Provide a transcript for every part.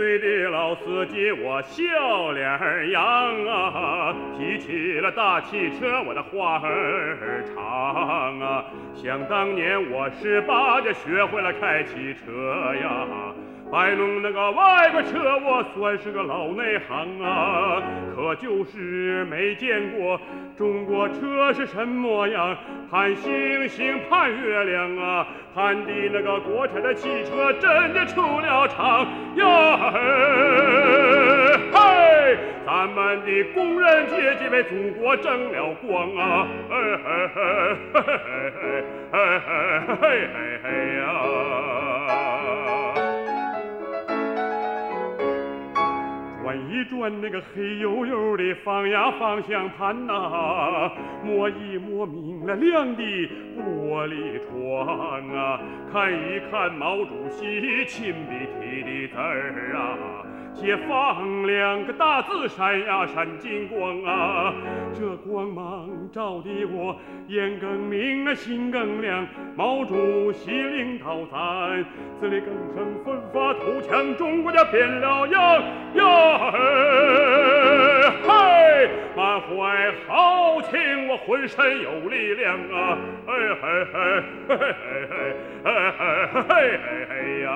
岁的老司机，我笑脸扬啊，提起了大汽车，我的话儿长啊。想当年我18就学会了开汽车呀，摆弄那个外国车，我算是个老内行啊。可就是没见过中国车是什么样，盼星星盼月亮啊，盼的那个国产的汽车真的出了厂呀！嘿，咱们的工人阶级为祖国争了光啊！嘿嘿嘿嘿嘿嘿嘿嘿嘿呀！转一转那个黑黝黝的放呀方向盘呐，摸一摸明了亮的玻璃窗啊，看一看毛主席亲笔提的字儿啊，解放2个大字闪呀闪金光啊，这光芒照得我眼更明啊心更亮，毛主席领导咱自力更生奋发图强，中国家变了样呀！嘿，满怀豪情，我浑身有力量啊！嘿嘿嘿嘿嘿嘿嘿嘿嘿嘿呀！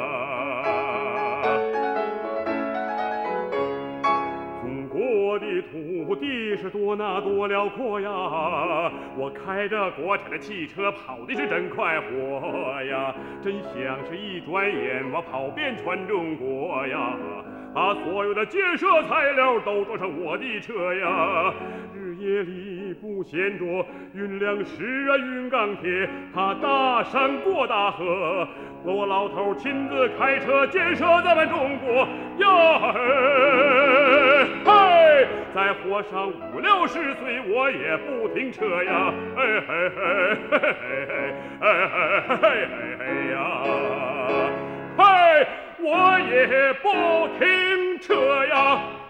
中国的土地是多那多辽阔呀，我开着国产的汽车跑的是真快活呀，真像是一转眼我跑遍全中国呀。把所有的建设材料都装上我的车呀，日夜里不闲着，运粮食啊，运钢铁，爬大山过大河，我老头亲自开车建设咱们中国呀！嘿，再活上50、60岁我也不停车呀！嘿嘿嘿嘿嘿嘿嘿嘿嘿呀！嘿，我也不停车呀！